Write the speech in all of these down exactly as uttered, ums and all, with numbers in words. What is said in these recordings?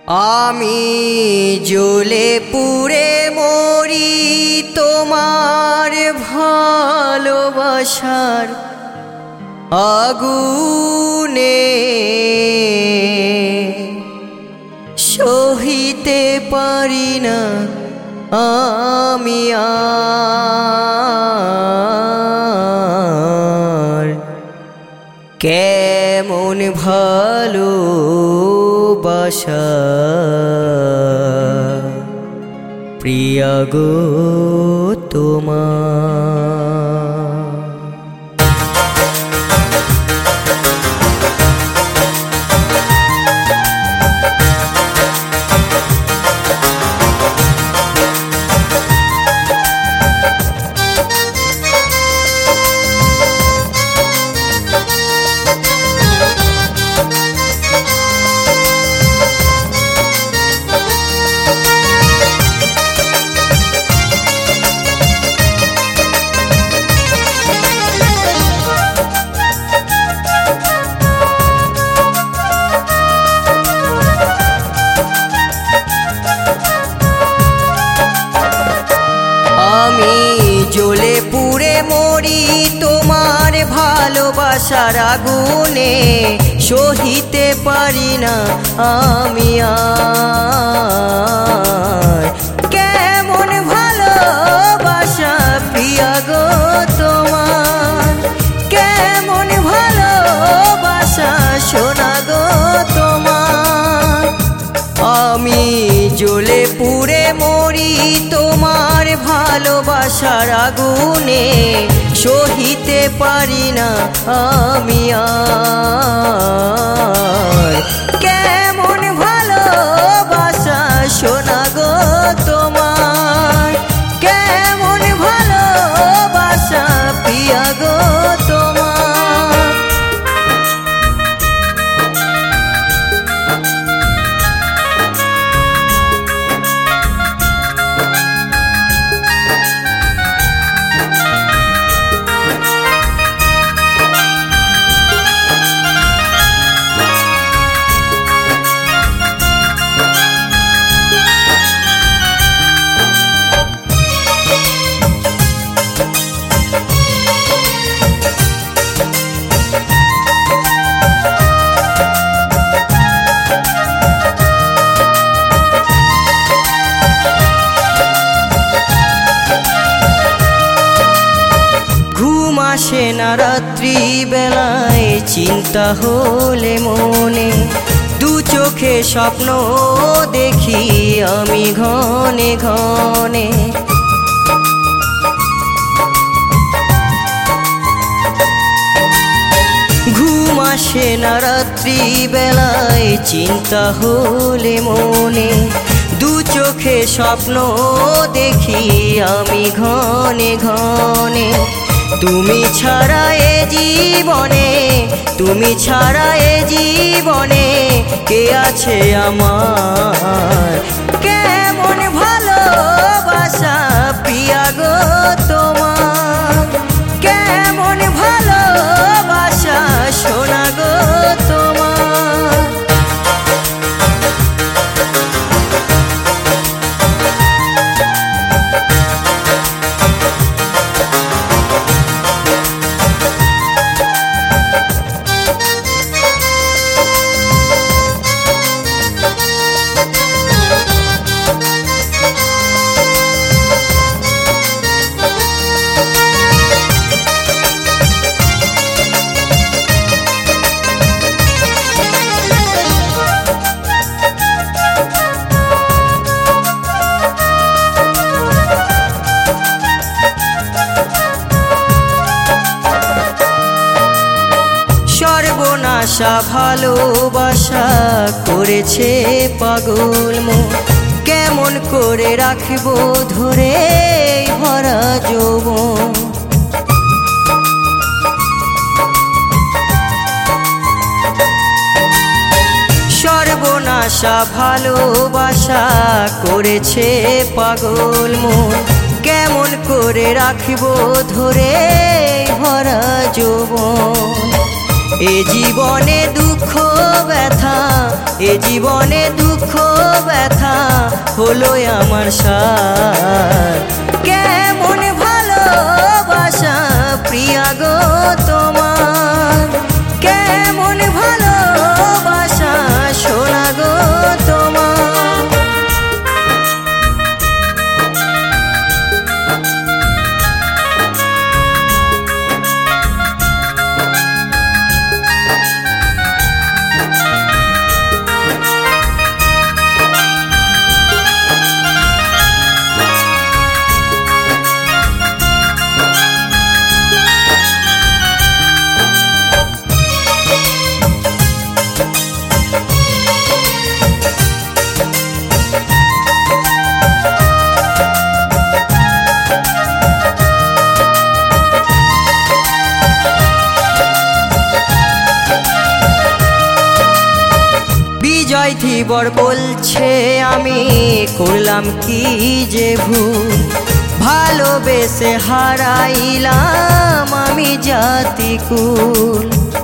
আমি জ্বলে পুড়ে মরি তোমার ভালোবাসার আগুনে, সহিতে পারি না আমি আর কেমন ভালোবাসা প্রিয়া গো তোমার। আমি জ্বলে পুড়ে মরি তোমার ভালোবাসার আগুনে, সহিতে পারি না আমি আর কেমন ভালোবাসা প্রিয়া গো তোমার, কেমন ভালোবাসা সোনা গো তোমার। আমি জ্বলে পুড়ে মরি তোমার ভালোবাসার আগুনে, সহিতে পারি না আমি আর কেমন ভালোবাসা সোনা গো তোমার, কেমন ভালোবাসা প্রিয়া গো তোমার। আসে না রাত্রি বেলায় চিন্তা হলে মনে, দু চোখে স্বপ্ন দেখি আমি ঘনে ঘনে। ঘুম আসে না রাত্রি বেলায় চিন্তা হলে মনে, দু চোখে স্বপ্ন দেখি আমি ঘনে ঘনে। তুমি ছাড়া এ জীবনে, তুমি ছাড়া এ জীবনে কে আছে আমার, কেমন ভালোবাসা প্রিয়া গো তোমার, কেমন ভালোবাসা সোনা গো তোমার। সর্বনাশা ভালোবাসা করেছে পাগল মন, কেমন করে রাখবো ধরে ভরা যৌবন। সর্বনাশা ভালোবাসা করেছে পাগল মন, কেমন করে রাখবো ধরে ভরা যৌবন। এ জীবনে দুঃখ ব্যথা, এ জীবনে দুঃখ ব্যথা হলো আমার সাথ। কেমন ভালোবাসা প্রিয়া গো তোমার, কেমন ভালোবাসা সোনা গো তোমার। বিজয় ধীবর বলছে আমি করলাম কি যে ভুল, ভালোবেসে হারাইলাম আমি জাতিকুল।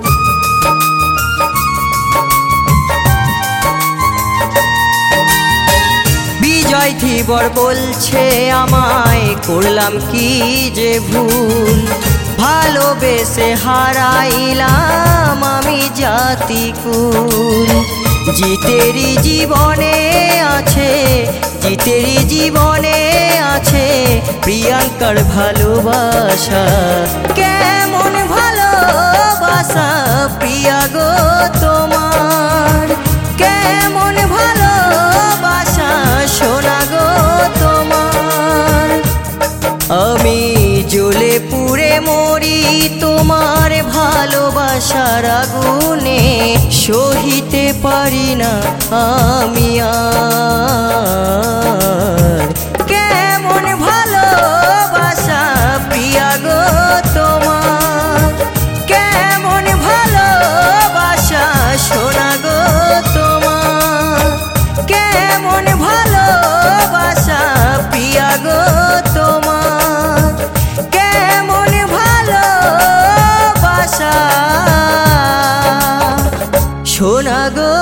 বিজয় ধীবর বলছে আমায় করলাম কি যে ভুল, ভালোবেসে হারাইলাম আমি জাতিকুল। জিতেরই জীবনে আছে, জিতেরই জীবনে আছে প্রিয়াঙ্কার ভালোবাসা। কেমন ভালোবাসা প্রিয়া গো তোমার, কেমন ভালোবাসা সোনা গো তোমার। আমি জ্বলে পুড়ে মরি তোমার ভালোবাসার আগুনে, সহিতে পারি না আমি আর। কেমন ভালোবাসা প্রিয়া গো তোমার, কেমন ভালোবাসা সোনা গো তোমার, কেমন ভালোবাসা প্রিয়া গো তোমার, কেমন ভালোবাসা সোনা গো